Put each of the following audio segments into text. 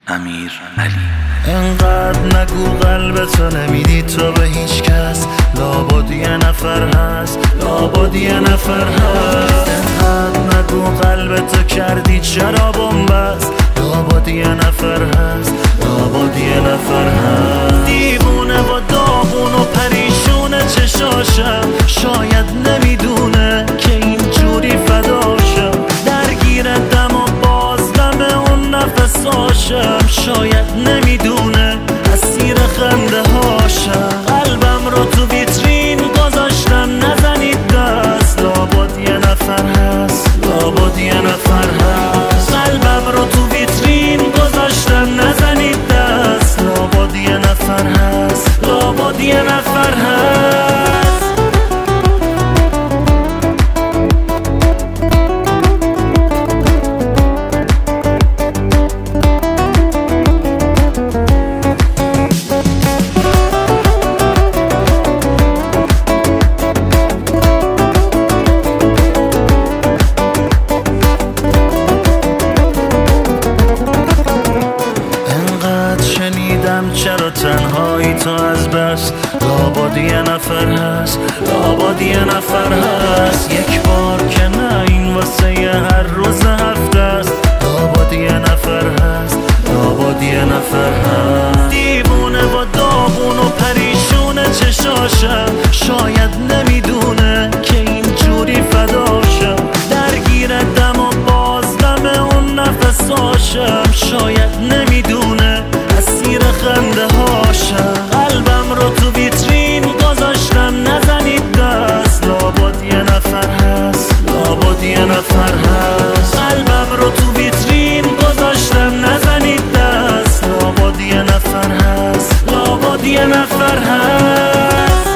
امیر علی. انقدر نگو قلبتو نمیدی تو به هیچ کس، لابد یه نفر هست، لابد یه نفر هست. انقدر نگو قلبتو کردی چرا بنبست، لابد یه نفر هست، لابد یه نفر هست. دیوونه و داغون و پریشونه چشاشم، شاید نمیدونه که اینجوری فداشم. درگیر دم و بازدم اون نفساشم، شاید نمیدونه اسیر خنده هاشم. قلبم رو تو ویترین گذاشتم نزنید دست، لابد یه نفر هست، لابد یه نفر هست. قلبم رو تو ویترین گذاشتم نزنید دست، لابد یه نفر هست، لابد یه نفر هست. چرا تنهایی تو از بس، لابد یه نفر هست، لابد یه نفر هست. یک بار که نه این واسه یه هر روز هفته است، لابد یه نفر هست، لابد یه نفر هست. دیوونه و داغون و پریشونه چشاشم، شاید نمیدونه که اینجوری فداشم. درگیر دم و بازدم اون نفساشم، شاید نمیدونه اسیر خنده هاشم. قلبم رو تو ویترین گذاشتم نزنید دست، لابد یه نفر هست، لابد یه نفر هست. قلبم رو تو ویترین گذاشتم نزنید دست، لابد یه نفر هست، لابد یه نفر هست.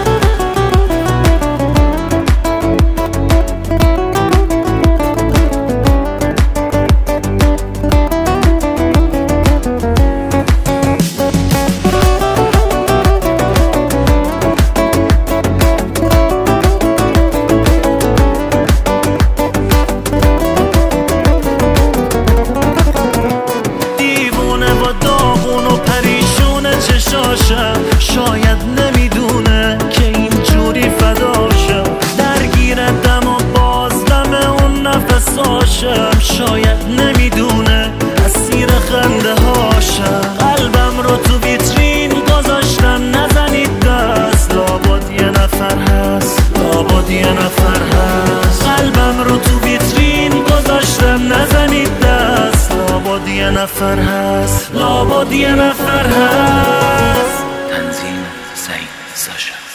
شاید نمیدونه که اینجوری فداشم. درگیر دم و بازدم اون نفساشم، شاید نمیدونه اسیر خنده هاشم. قلبم رو تو ویترین گذاشتم نزنید دست، لابد یه نفر هست، لابد یه نفر هست. قلبم رو تو ویترین گذاشتم نزنید دست، لابد یه نفر هست، لابد یه نفر هست. تنظیم سعید ساشا.